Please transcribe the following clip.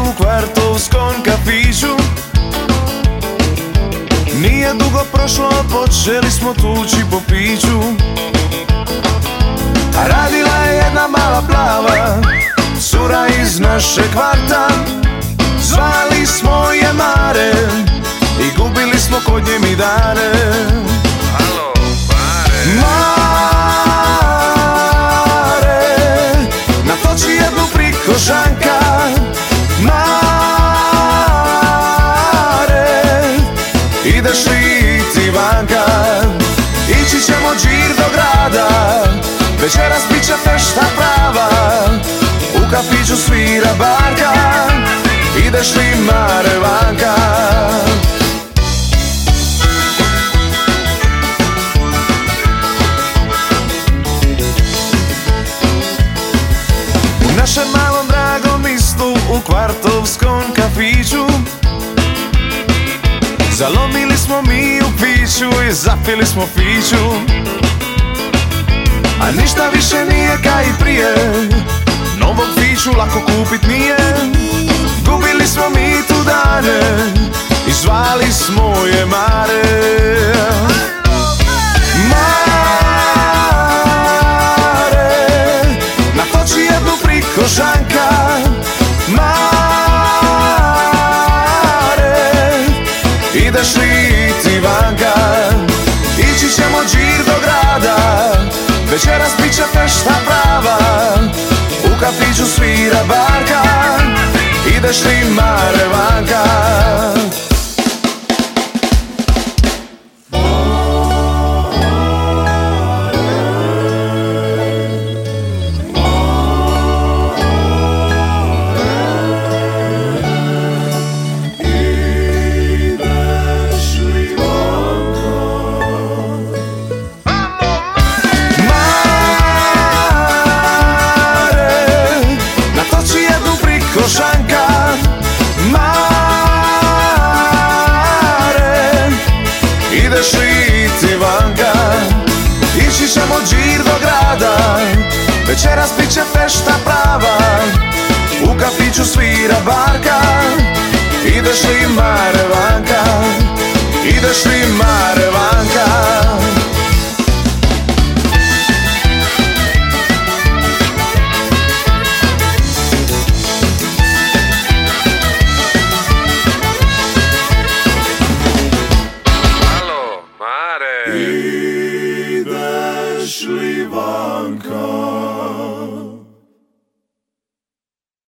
u kvartovskom kafiću. Nije dugo prošlo, počeli smo tući po piću. A radila je jedna mala plava, cura iz naše kvarta. Zvali smo je Mare i gubili smo kod nje mi dane. Alo, Mare. Mare, natoči jednu prikožanka. Mare, ideš li ti vanka? Ići ćemo džir do grada, večeras bit će fešta prava. U kafiću svira barka, ideš li Mare vanka? U našem malom dragom mjestu u kvartovskom kafiću zalomili smo mi u piću i zapili smo fiću. A ništa više nije ka i prije, novog fiću lako kupit nije. Gubili smo mi tu dane i zvali smo je Mare. Mare, natoči jednu prikožanka. Mare, ideš li ti vanka? Ići ćemo džir do grada, večeras bit će fešta prava. U kafiću svira barka, ideš li Mare vanka? Kožanka, Mare, ideš li ti vanka? Ići ćemo džir do grada, večeras bit će fešta prava. U kafiću svira barka, ideš li Mare vanka? Ideš li Mare vanka? Ideš li vanka?